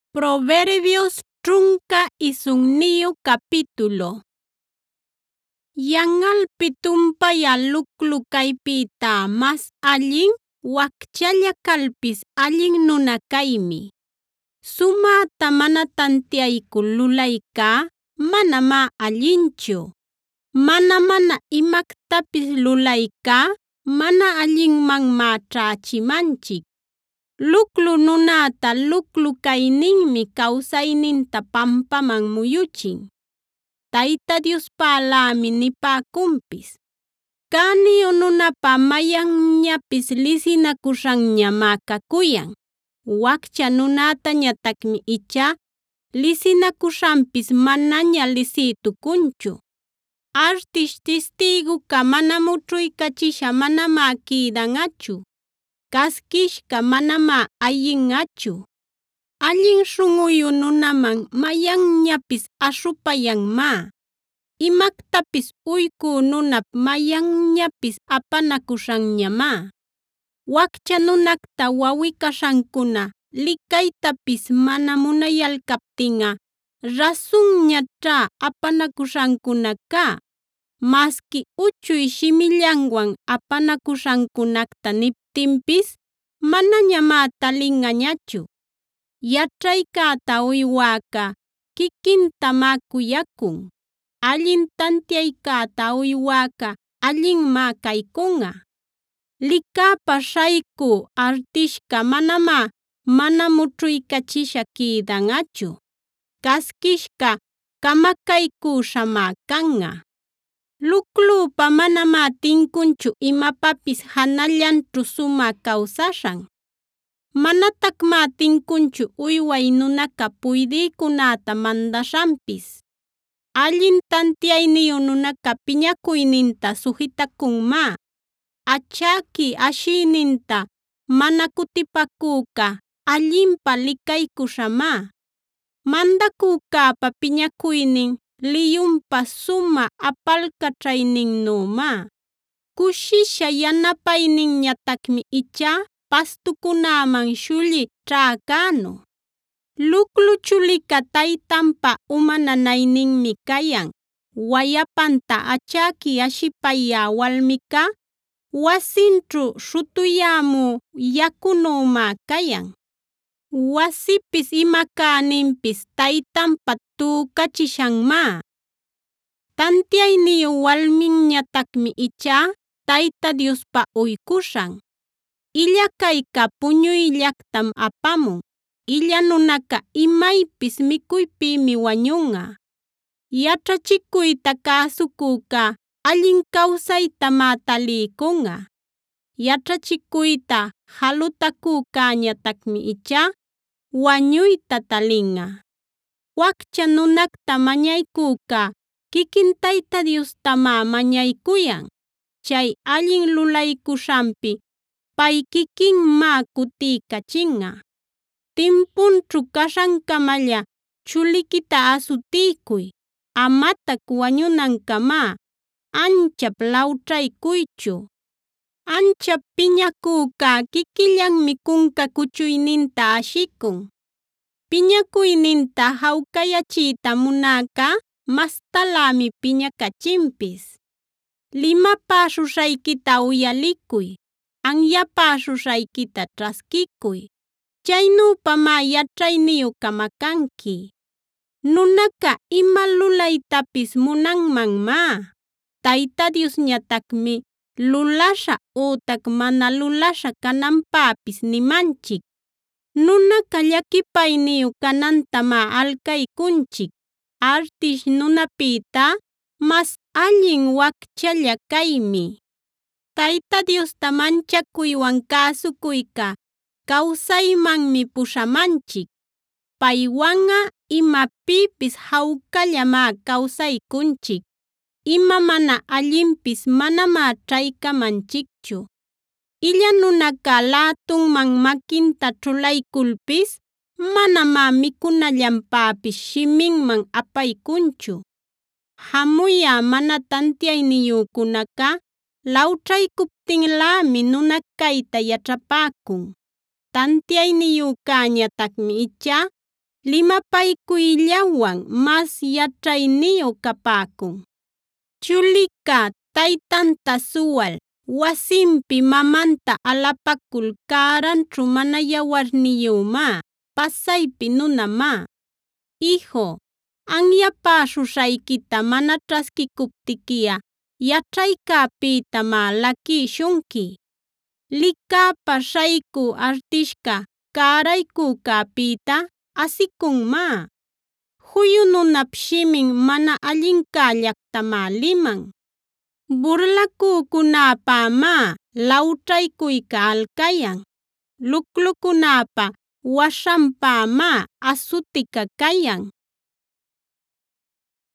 Proverbios trunka isunniyu capítulo. Yanqalpi tumpaya luclu kaypita mas allin, wakchalla kalpis allin nuna kaymi. Sumäta mana tantiayku lulayqa manamá allinchu. Mana imaktapis lulayqa mana allinmanmá ćhächimanchik. Luclu nunäta luclu kayninmi kawsayninta pampaman muyuchin. Tayta Diospälämi nipäkunpis. Kaniyu nunapa mayanñapis lisinakuśhanñamá kakuyan. Wakcha nunätañataqmi ichá lisinakuśhanpis manaña lisïtukunchu. Artish tistiguqa mana mućhuykachisha manamá quïdanꞌachu. Kaskishqa manamá ayinꞌachu. Allin śhunꞌuyu nunaman mayanñapis aśhupayanmá. Imaktapis uykü nunap mayanñapis apanakuśhanñamá. Wakcha nunakta wawꞌi-kashankuna likaytapis mana munayalkaptinꞌa rasunñaćhá apanakuśhankunakaq. Maski uchuy shimillanwan apanakuśhankunacta niptinpis manañamá talinꞌañachu. Yaćhaykäta uywäqa kikintamá kuyakun. Allin tantiaykäta uywäqa allinmá kaykunꞌa. Likäpa śhayku artishqa manamá mana mućhuykachisha quïdanꞌachu. Kaskishqa kamakaykuśhamá kanꞌa. Luclüpa manamá tinkunchu imapapis janallanćhu sumä kawsaśhan. Manataqmá tinkunchu uyway nunaqa puydïkunäta mandaśhanpis. Allin tantiayniyu nunaqa piñakuyninta sujitakunmá. Achaki ashiyninta mana kutipaküqa allinpä likaykuśhamá. Mandakücäpa piñakuynin liyunpa sumä apalkaćhayninnümá. Kushisha yanapayninñataqmi ichá pastukunäman shulli ćhäkänu. Luclu chuliqa taytanpa uma nanayninmi kayan. Wayapanta achaki ashipayä walmiqa wasinćhu śhutuyämü yakunümá kayan. Wasipis ima cäninpis taytanpa tükachishanmá. Tantiayniyu walminñataqmi ichá Tayta Diospa uykuśhan. Illakayqa puñuyllaqtam apamun. Illa nunaqa imaypis mikuypïmi wañunꞌa. Yaćhachikuyta cäsucüqa allin kawsaytamá taliykunꞌa. Yaćhachikuyta jalutacücäñataqmi ichá wañuyta talinꞌa. Wakcha nunacta mañayküqa kikin Tayta Diostamá mañaykuyan. Chay allin lulaykuśhanpi pay kikinmá kutiykachinꞌa. Timpunćhu kashankamalla chuliquita asutiykuy. Amataq wañunankamá anchap lawćhaykuychu. Anchap piñaküqa kikillanmi kunka kuchuyninta ashikun. Piñakuyninta jawkayachiyta munäqa mastalämi piñakachinpis. Limapäśhuśhaykita uyalikuy. Anyapäśhuśhaykita ćhaskikuy. Chaynüpamá yaćhayniyu kamakanki. Nunaqa ima lulaytapis munanmanmá. Tayta Diosñataqmi lulaśha ütac mana lulaśha cananpäpis nimanchik. Nunaqa llakipayniyu canantamá alcaykunchik. Artish nunapïta mas allin wakchalla kaymi. Tayta Diosta manchakuywan cäsucuyqa kawsaymanmi puśhamanchik. Paywanꞌa imapïpis jawkallamá kawsaykunchik. Ima mana allinpis manamá ćhaycamanchikchu. Illa nunaqa lätunman maquinta ćhulaykulpis manamá mikunallanpäpis shiminman apaykunchu. Jamuyä mana tantiayniyükunaqa lawćhaykuptinlämi nunakayta yaćhapäkun. Tantiayniyücäñataqmi ichá limapaycuyllawan mas yaćhayniyu capäcun. Chuliqa taytanta suwal, wasinpi mamanta alapacul cäranćhu mana yawarniyümá, pasaypi nunamá. Iju, anyapäśhuśhaykita mana ćhaskikuptiquiꞌa yaćhaycäpïtamá laquishunqui. Licäpa śhaycü artishca cäraykücäpïta asicunmá. Juyu nunap shimin mana allincällactamá liman. Burlacücunäpämá lawćhaycuyca alcayan. Luclucunäpa waśhanpämá asutica cayan.